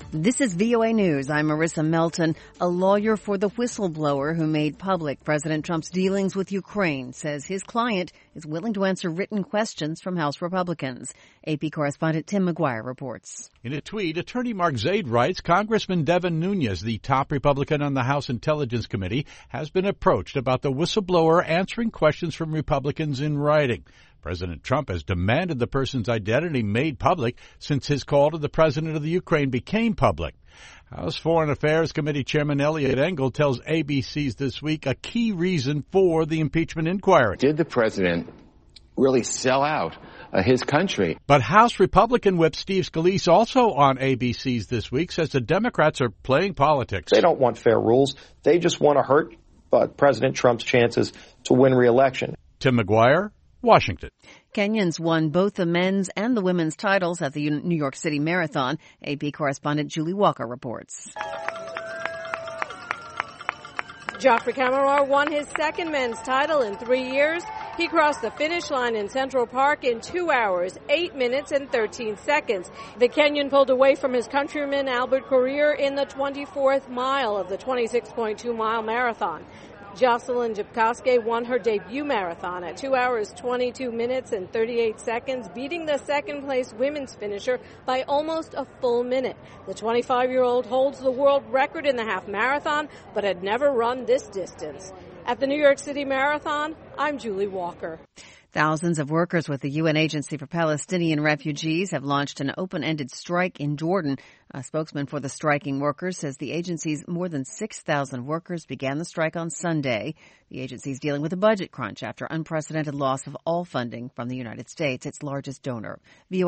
This is VOA News. I'm Marissa Melton. A lawyer for the whistleblower who made public President Trump's dealings with Ukraine says his client is willing to answer written questions from House Republicans. AP correspondent Tim McGuire reports. In a tweet, attorney Mark Zaid writes, Congressman Devin Nunes, the top Republican on the House Intelligence Committee, has been approached about the whistleblower answering questions from Republicans in writing. President Trump has demanded the person's identity made public since his call to the president of the Ukraine became public. House Foreign Affairs Committee Chairman Eliot Engel tells ABC's This Week a key reason for the impeachment inquiry. Did the president really sell out his country? But House Republican Whip Steve Scalise, also on ABC's This Week, says the Democrats are playing politics. They don't want fair rules. They just want to hurt President Trump's chances to win re-election. Tim McGuire, Washington. Kenyans won both the men's and the women's titles at the New York City Marathon. AP correspondent Julie Walker reports. Geoffrey Kamworor won his second men's title in 3 years. He crossed the finish line in Central Park in 2 hours, 8 minutes and 13 seconds. The Kenyan pulled away from his countryman Albert Korir in the 24th mile of the 26.2-mile marathon. Jocelyn Jepkoski won her debut marathon at 2 hours, 22 minutes and 38 seconds, beating the second-place women's finisher by almost a full minute. The 25-year-old holds the world record in the half marathon, but had never run this distance. At the New York City Marathon, I'm Julie Walker. Thousands of workers with the UN Agency for Palestinian Refugees have launched an open-ended strike in Jordan. A spokesman for the striking workers says the agency's more than 6,000 workers began the strike on Sunday. The agency is dealing with a budget crunch after unprecedented loss of all funding from the United States, its largest donor.